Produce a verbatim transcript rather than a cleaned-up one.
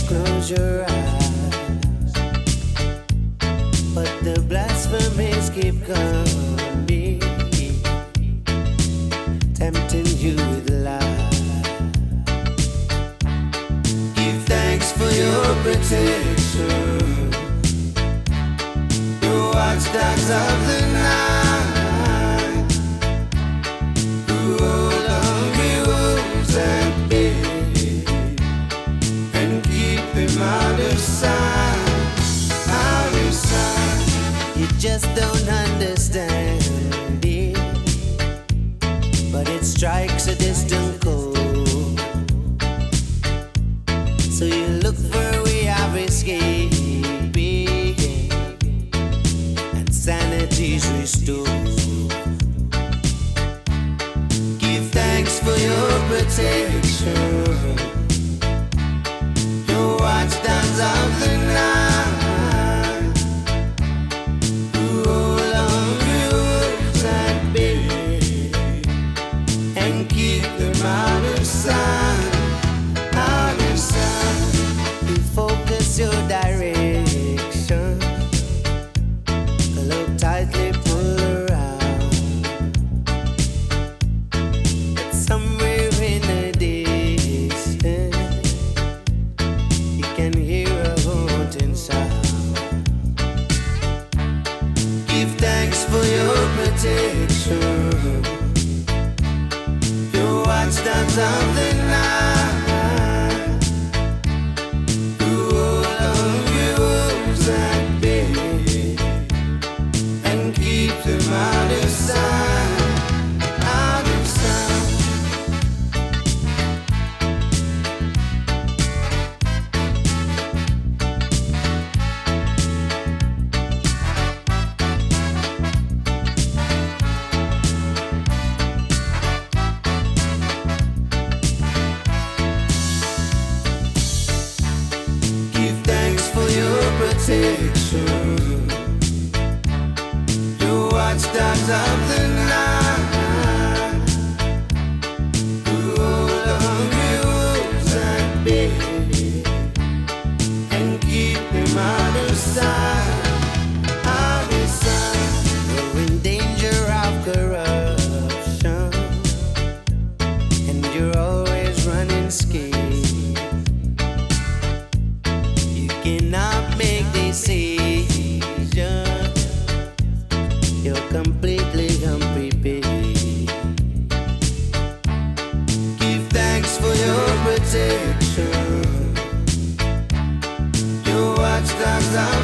close your eyes, but the blasphemies keep coming, tempting you with lies. Give thanks for your protection, your watchdogs of the night, who hold hungry wolves at bay and keep them out of sight, out of sight. You just don't understand it, but it strikes a distant chord. So you look for a way of escaping, and sanity's restored. Give thanks for your protection, your watchdogs of the night, who hold hungry wolves at bay and keep them out of sight, out of sight. You focus your direction, look tightly, pull around. But somewhere in the distance, you can hear a haunting sound. Give thanks for your protection, your watchdogs of the night, who hold hungry wolves at bay and keep them out of sight, out of sight. Give thanks for your protection, your watchdogs of the night, who hold hungry wolves at bay and keep them out of sight, out of sight. You're in danger of corruption, and you're always running scared. You cannot make decisions, you're completely unprepared. Give thanks for your protection, your watchdogs are